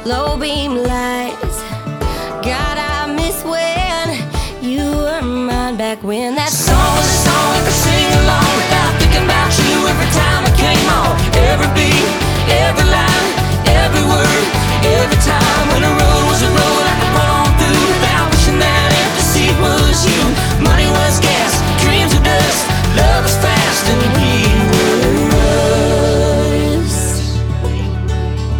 low beam lights. God, I miss when you were mine back when that song was a song I could sing along without thinking about you every time it came on. Every beat, every line.